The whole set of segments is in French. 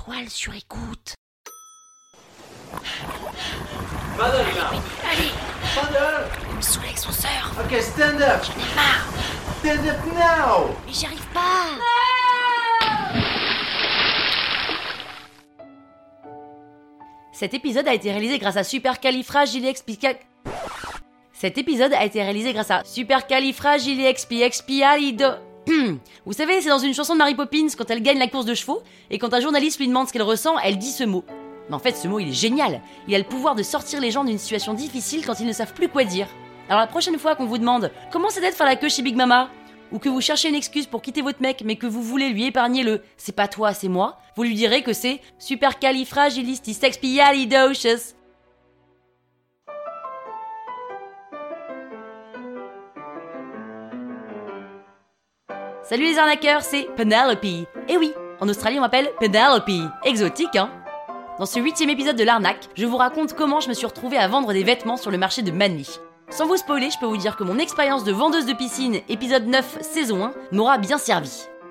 Étoile sur écoute. Mother, now. Allez, Mother. il me saoule avec son sœur. Okay, stand up. J'en ai marre. Stand up now. Mais j'y arrive pas. Cet épisode a été réalisé grâce à Supercalifragilisticexpialidocious. Vous savez, c'est dans une chanson de Mary Poppins quand elle gagne la course de chevaux et quand un journaliste lui demande ce qu'elle ressent, elle dit ce mot. Mais en fait, ce mot, il est génial. Il a le pouvoir de sortir les gens d'une situation difficile quand ils ne savent plus quoi dire. Alors la prochaine fois qu'on vous demande comment c'est d'être faire la queue chez Big Mama, ou que vous cherchez une excuse pour quitter votre mec mais que vous voulez lui épargner le « c'est pas toi, c'est moi », vous lui direz que c'est Supercalifragilisticexpialidocious. Salut les arnaqueurs, c'est Penelope. Eh oui, en Australie on m'appelle Penelope. Exotique, hein? Dans ce 8e épisode de l'arnaque, je vous raconte comment je me suis retrouvée à vendre des vêtements sur le marché de Manly. Sans vous spoiler, je peux vous dire que mon expérience de vendeuse de piscine, épisode 9, saison 1, m'aura bien servi.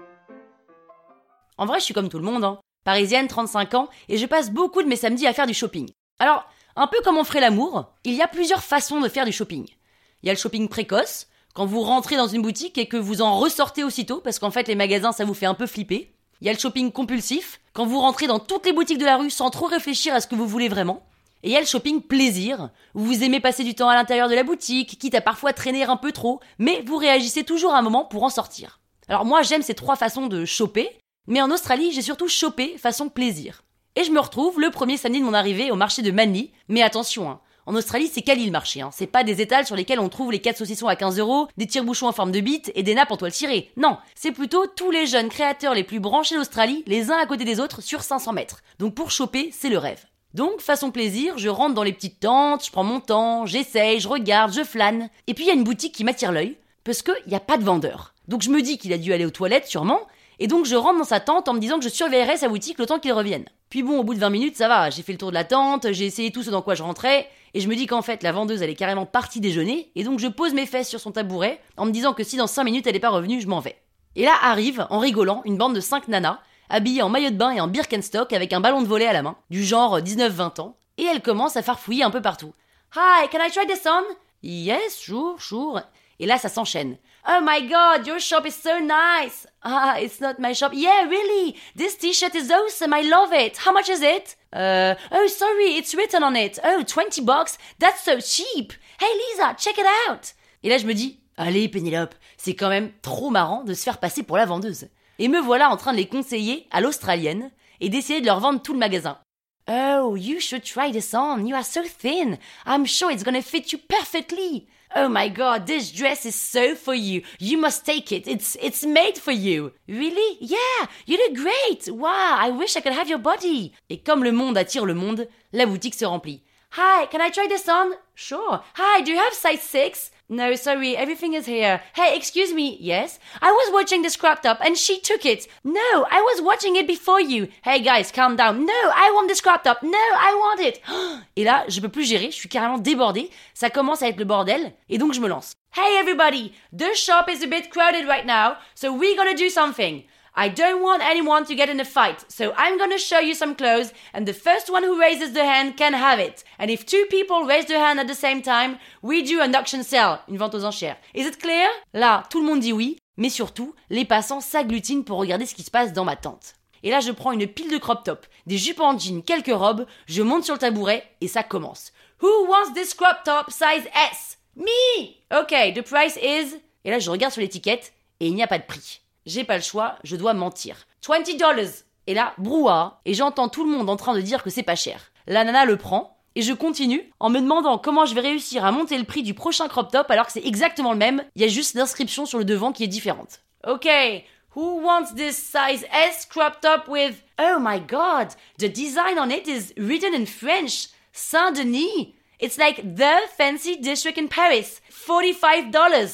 En vrai, je suis comme tout le monde, hein. Parisienne, 35 ans, et je passe beaucoup de mes samedis à faire du shopping. Alors, un peu comme on ferait l'amour, il y a plusieurs façons de faire du shopping. Il y a le shopping précoce, quand vous rentrez dans une boutique et que vous en ressortez aussitôt, parce qu'en fait les magasins ça vous fait un peu flipper. Il y a le shopping compulsif, quand vous rentrez dans toutes les boutiques de la rue sans trop réfléchir à ce que vous voulez vraiment. Et il y a le shopping plaisir, où vous aimez passer du temps à l'intérieur de la boutique, quitte à parfois traîner un peu trop, mais vous réagissez toujours à un moment pour en sortir. Alors moi j'aime ces 3 façons de choper, mais en Australie j'ai surtout chopé façon plaisir. Et je me retrouve le premier samedi de mon arrivée au marché de Manly, mais attention, hein, en Australie, c'est quali le marché, hein. C'est pas des étals sur lesquels on trouve les 4 saucissons à 15 €, des tire-bouchons en forme de bite et des nappes en toile cirée. Non, c'est plutôt tous les jeunes créateurs les plus branchés d'Australie, les uns à côté des autres, sur 500 mètres. Donc pour choper, c'est le rêve. Donc, façon plaisir, je rentre dans les petites tentes, je prends mon temps, j'essaye, je regarde, je flâne. Et puis il y a une boutique qui m'attire l'œil, parce qu'il n'y a pas de vendeur. Donc je me dis qu'il a dû aller aux toilettes sûrement, et donc je rentre dans sa tente en me disant que je surveillerai sa boutique le temps qu'il revienne. Puis bon, au bout de 20 minutes, ça va, j'ai fait le tour de la tente, j'ai essayé tout ce dans quoi je rentrais, et je me dis qu'en fait, la vendeuse, elle est carrément partie déjeuner, et donc je pose mes fesses sur son tabouret, en me disant que si dans 5 minutes elle n'est pas revenue, je m'en vais. Et là arrive, en rigolant, une bande de 5 nanas, habillées en maillot de bain et en Birkenstock avec un ballon de volley à la main, du genre 19-20 ans, et elle commence à farfouiller un peu partout. « Hi, can I try this on? »« Yes, sure. » Et là, ça s'enchaîne. « Oh my god, your shop is so nice! »« Ah, it's not my shop. Yeah, really! This t-shirt is awesome, I love it! How much is it? »« Oh, sorry, it's written on it. Oh, $20? That's so cheap! Hey Lisa, check it out! » Et là, je me dis, allez Pénélope, c'est quand même trop marrant de se faire passer pour la vendeuse. Et me voilà en train de les conseiller à l'australienne et d'essayer de leur vendre tout le magasin. Oh, you should try this on. You are so thin. I'm sure it's gonna fit you perfectly. Oh my god, this dress is so for you. You must take it. It's made for you. Really? Yeah, you look great. Wow, I wish I could have your body. Et comme le monde attire le monde, la boutique se remplit. Hi, can I try this on? Sure. Hi, do you have size 6? No, sorry, everything is here. Hey, excuse me. Yes? I was watching this crop top and she took it. No, I was watching it before you. Hey guys, calm down. No, I want this crop top. No, I want it. Et là, je peux plus gérer, je suis carrément débordée. Ça commence à être le bordel. Et donc je me lance. Hey everybody, the shop is a bit crowded right now, so we're gonna do something. I don't want anyone to get in a fight, so I'm gonna show you some clothes, and the first one who raises the hand can have it. And if 2 people raise their hand at the same time, we do an auction sale, une vente aux enchères. Is it clear? Là, tout le monde dit oui, mais surtout, les passants s'agglutinent pour regarder ce qui se passe dans ma tente. Et là, je prends une pile de crop top, des jupes en jean, quelques robes, je monte sur le tabouret, et ça commence. Who wants this crop top size S? Me! Okay, the price is... Et là, je regarde sur l'étiquette, et il n'y a pas de prix. J'ai pas le choix, je dois mentir. $20. Et là, brouhaha, et j'entends tout le monde en train de dire que c'est pas cher. La nana le prend, et je continue en me demandant comment je vais réussir à monter le prix du prochain crop top alors que c'est exactement le même, il y a juste l'inscription sur le devant qui est différente. Ok, who wants this size S crop top with... Oh my god, the design on it is written in French. Saint-Denis. It's like the fancy district in Paris. $45.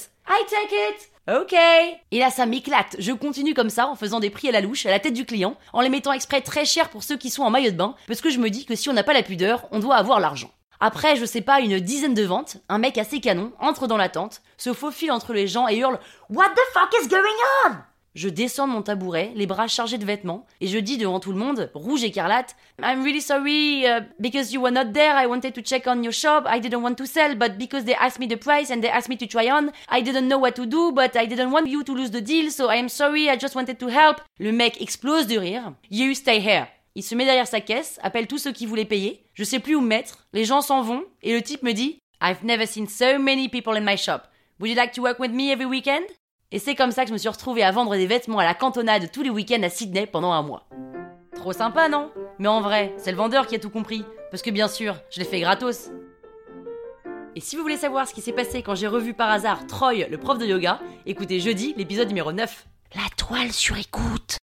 I take it. Ok. Et là, ça m'éclate. Je continue comme ça, en faisant des prix à la louche, à la tête du client, en les mettant exprès très cher pour ceux qui sont en maillot de bain, parce que je me dis que si on n'a pas la pudeur, on doit avoir l'argent. Après, je sais pas, une dizaine de ventes, un mec assez canon entre dans la tente, se faufile entre les gens et hurle « What the fuck is going on ?» Je descends de mon tabouret, les bras chargés de vêtements, et je dis devant tout le monde, rouge écarlate, I'm really sorry, because you were not there, I wanted to check on your shop, I didn't want to sell, but because they asked me the price and they asked me to try on, I didn't know what to do, but I didn't want you to lose the deal, so I am sorry, I just wanted to help. Le mec explose de rire. You stay here. Il se met derrière sa caisse, appelle tous ceux qui voulaient payer, je sais plus où me mettre, les gens s'en vont, et le type me dit, I've never seen so many people in my shop. Would you like to work with me every weekend? Et c'est comme ça que je me suis retrouvée à vendre des vêtements à la cantonade tous les week-ends à Sydney pendant 1 mois. Trop sympa, non? Mais en vrai, c'est le vendeur qui a tout compris. Parce que bien sûr, je l'ai fait gratos. Et si vous voulez savoir ce qui s'est passé quand j'ai revu par hasard Troy, le prof de yoga, écoutez jeudi l'épisode numéro 9. La toile sur écoute.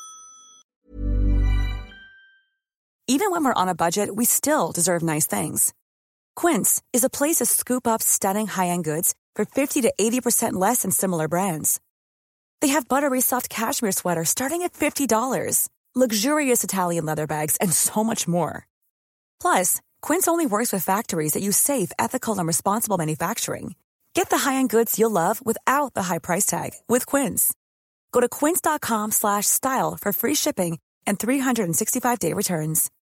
Even when we're on a budget, we still deserve nice things. Quince is a place to scoop up stunning high-end goods for 50 to 80% less than similar brands. They have buttery soft cashmere sweaters starting at $50, luxurious Italian leather bags, and so much more. Plus, Quince only works with factories that use safe, ethical, and responsible manufacturing. Get the high-end goods you'll love without the high price tag with Quince. Go to quince.com/style for free shipping and 365-day returns.